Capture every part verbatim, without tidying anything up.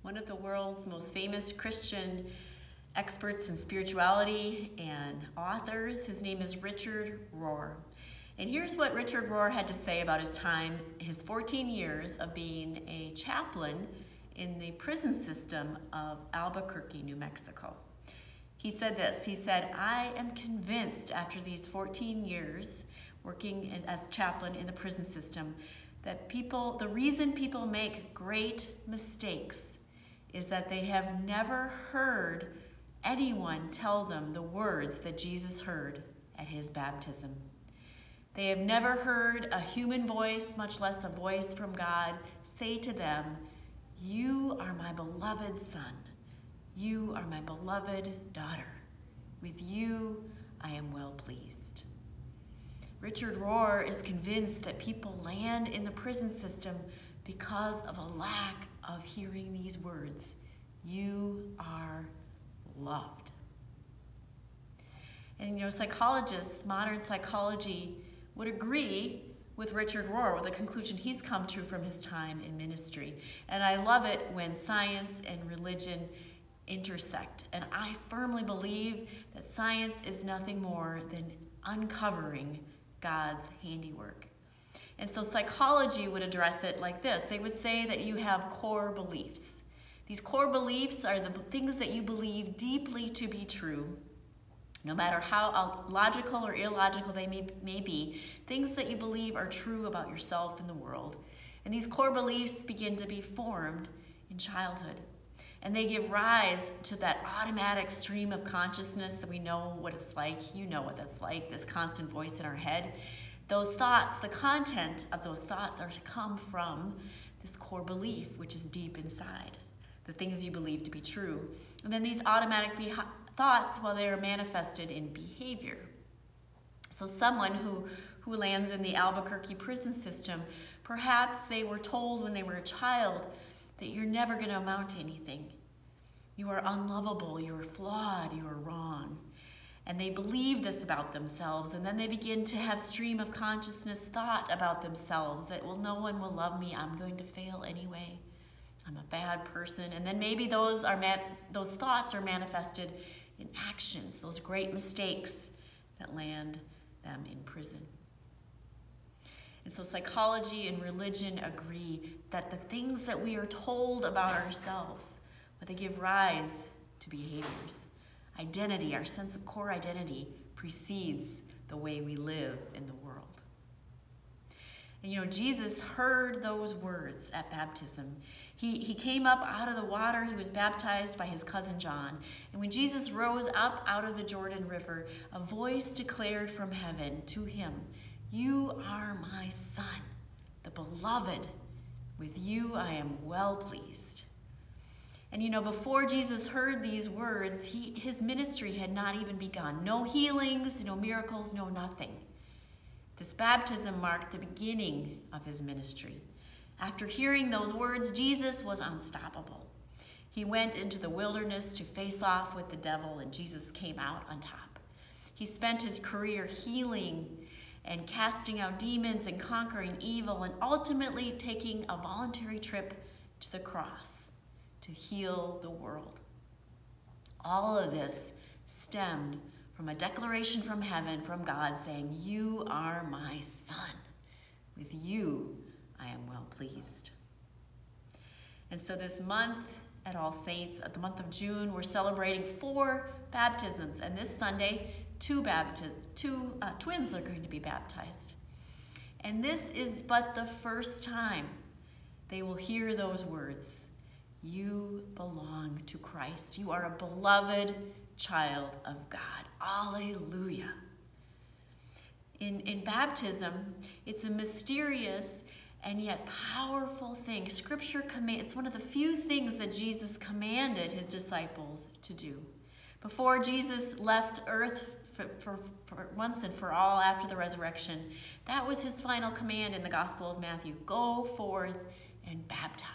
one of the world's most famous Christian experts in spirituality and authors. His name is Richard Rohr. And here's what Richard Rohr had to say about his time, his fourteen years of being a chaplain in the prison system of Albuquerque, New Mexico. He said this, he said, "I am convinced after these fourteen years working as chaplain in the prison system that people, the reason people make great mistakes is that they have never heard anyone tell them the words that Jesus heard at his baptism. They have never heard a human voice, much less a voice from God, say to them, 'You are my beloved son. You are my beloved daughter. With you, I am well pleased.'" Richard Rohr is convinced that people land in the prison system because of a lack of hearing these words, "You are loved." And you know, psychologists, modern psychology, would agree with Richard Rohr, with the conclusion he's come to from his time in ministry. And I love it when science and religion intersect. And I firmly believe that science is nothing more than uncovering God's handiwork. And so psychology would address it like this. They would say that you have core beliefs. These core beliefs are the things that you believe deeply to be true, no matter how logical or illogical they may, may be, things that you believe are true about yourself and the world. And these core beliefs begin to be formed in childhood. And they give rise to that automatic stream of consciousness that we know what it's like. You know what that's like, this constant voice in our head. Those thoughts, the content of those thoughts are to come from this core belief, which is deep inside, the things you believe to be true. And then these automatic be- thoughts, well, they are manifested in behavior. So someone who, who lands in the Albuquerque prison system, perhaps they were told when they were a child that you're never going to amount to anything. You are unlovable, you are flawed, you are wrong. And they believe this about themselves, and then they begin to have stream of consciousness thought about themselves that, well, no one will love me, I'm going to fail anyway, I'm a bad person. And then maybe those are man- those thoughts are manifested in actions, those great mistakes that land them in prison. And so psychology and religion agree that the things that we are told about ourselves, but they give rise to behaviors. Identity, our sense of core identity, precedes the way we live in the world. And you know, Jesus heard those words at baptism. He, he came up out of the water. He was baptized by his cousin John. And when Jesus rose up out of the Jordan River, a voice declared from heaven to him, "You are my son, the beloved. With you I am well pleased." And you know, before Jesus heard these words, he, his ministry had not even begun. No healings, no miracles, no nothing. This baptism marked the beginning of his ministry. After hearing those words, Jesus was unstoppable. He went into the wilderness to face off with the devil, and Jesus came out on top. He spent his career healing and casting out demons and conquering evil, and ultimately taking a voluntary trip to the cross to heal the world. All of this stemmed from a declaration from heaven, from God, saying, "You are my son. With you I am well pleased." And so this month at All Saints, at the month of June, we're celebrating four baptisms. And this Sunday, two, bapti- two uh, twins are going to be baptized. And this is but the first time they will hear those words. You belong to Christ. You are a beloved child of God. Alleluia. In, in baptism, it's a mysterious and yet powerful thing. Scripture command, it's one of the few things that Jesus commanded his disciples to do. Before Jesus left earth for, for, for once and for all after the resurrection, that was his final command in the Gospel of Matthew. Go forth and baptize.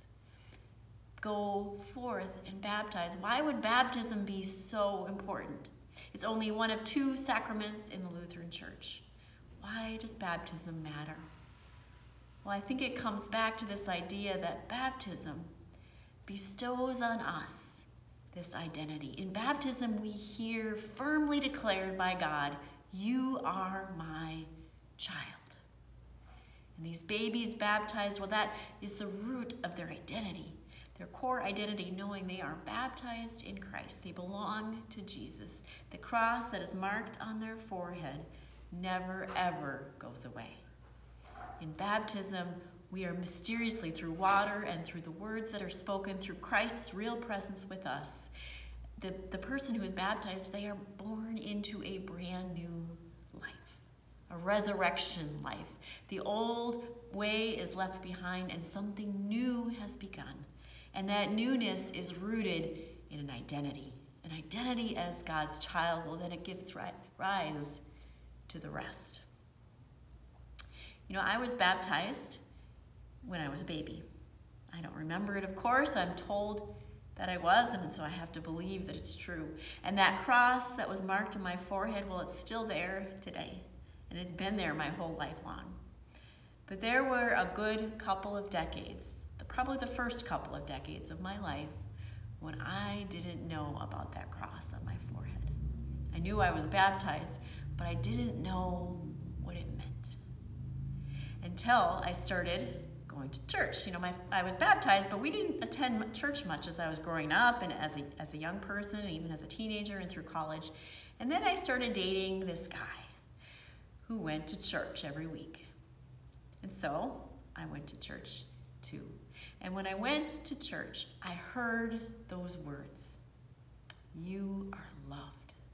Go forth and baptize. Why would baptism be so important? It's only one of two sacraments in the Lutheran Church. Why does baptism matter? Well, I think it comes back to this idea that baptism, bestows on us this identity. In baptism, we hear firmly declared by God, "You are my child." And these babies baptized, well, that is the root of their identity, their core identity, knowing they are baptized in Christ. They belong to Jesus. The cross that is marked on their forehead never, ever goes away. In baptism, we are mysteriously, through water and through the words that are spoken, through Christ's real presence with us, the, the person who is baptized, they are born into a brand new life, a resurrection life. The old way is left behind and something new has begun. And that newness is rooted in an identity. An identity as God's child, well, then it gives ri- rise to the rest. You know, I was baptized when I was a baby. I don't remember it, of course. I'm told that I was, and so I have to believe that it's true. And that cross that was marked on my forehead, well, it's still there today. And it's been there my whole life long. But there were a good couple of decades, probably the first couple of decades of my life, when I didn't know about that cross on my forehead. I knew I was baptized, but I didn't know what it meant until I started going to church. You know, my, I was baptized, but we didn't attend church much as I was growing up and as a, as a young person, and even as a teenager and through college. And then I started dating this guy who went to church every week. And so I went to church too. And when I went to church, I heard those words, "You are loved."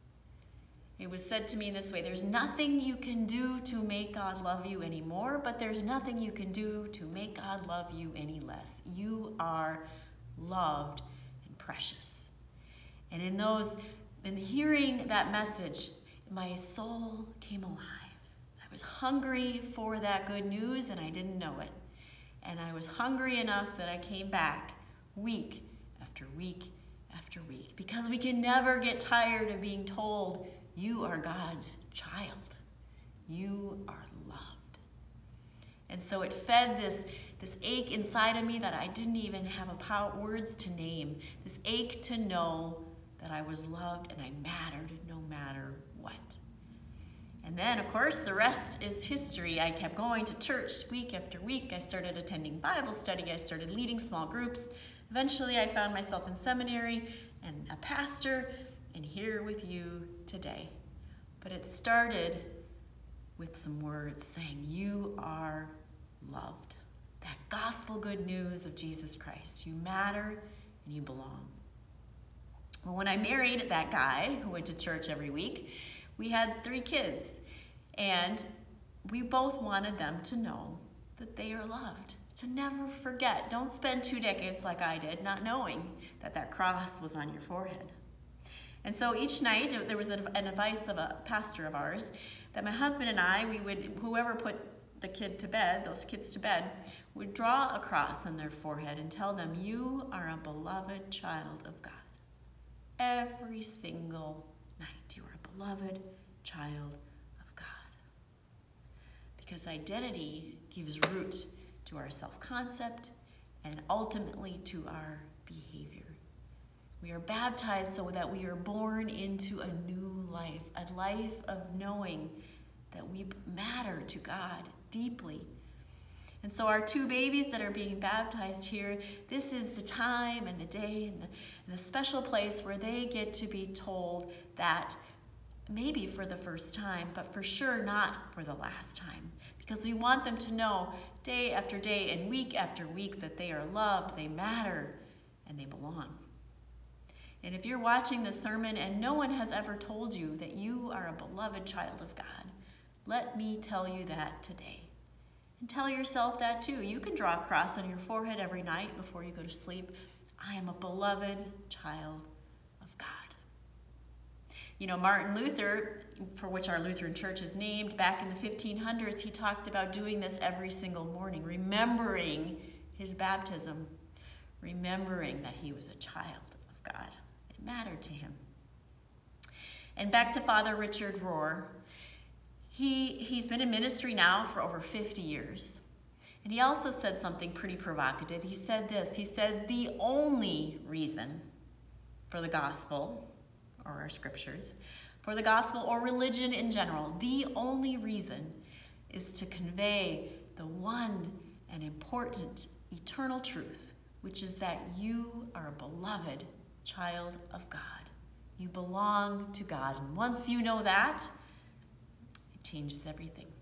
It was said to me in this way: there's nothing you can do to make God love you anymore, but there's nothing you can do to make God love you any less. You are loved and precious. And in those, in hearing that message, my soul came alive. I was hungry for that good news, and I didn't know it. And I was hungry enough that I came back week after week after week, because we can never get tired of being told, you are God's child. You are loved. And so it fed this, this ache inside of me that I didn't even have a power, words to name, this ache to know that I was loved and I mattered no matter what. And then, of course, the rest is history. I kept going to church week after week. I started attending Bible study. I started leading small groups. Eventually, I found myself in seminary and a pastor, and here with you today. But it started with some words saying, you are loved. That gospel good news of Jesus Christ. You matter and you belong. Well, when I married that guy who went to church every week, we had three kids, and we both wanted them to know that they are loved, to never forget. Don't spend two decades like I did not knowing that that cross was on your forehead. And so each night, there was an advice of a pastor of ours that my husband and I, we would, whoever put the kid to bed, those kids to bed, would draw a cross on their forehead and tell them, you are a beloved child of God. Every single night, you are a beloved child of God. Because identity gives root to our self-concept and ultimately to our behavior. We are baptized so that we are born into a new life, a life of knowing that we matter to God deeply. And so our two babies that are being baptized here, this is the time and the day and the, and the special place where they get to be told that maybe for the first time, but for sure not for the last time. Because we want them to know day after day and week after week that they are loved, they matter, and they belong. And if you're watching this sermon and no one has ever told you that you are a beloved child of God, let me tell you that today. And tell yourself that too. You can draw a cross on your forehead every night before you go to sleep. I am a beloved child of God. You know, Martin Luther, for which our Lutheran Church is named, back in the fifteen hundreds, he talked about doing this every single morning, remembering his baptism, remembering that he was a child of God. It mattered to him. And back to Father Richard Rohr. He, he's been in ministry now for over fifty years. And he also said something pretty provocative. He said this, he said, the only reason for the gospel, or our scriptures, for the gospel or religion in general, the only reason is to convey the one and important eternal truth, which is that you are a beloved child of God. You belong to God. And once you know that, it changes everything.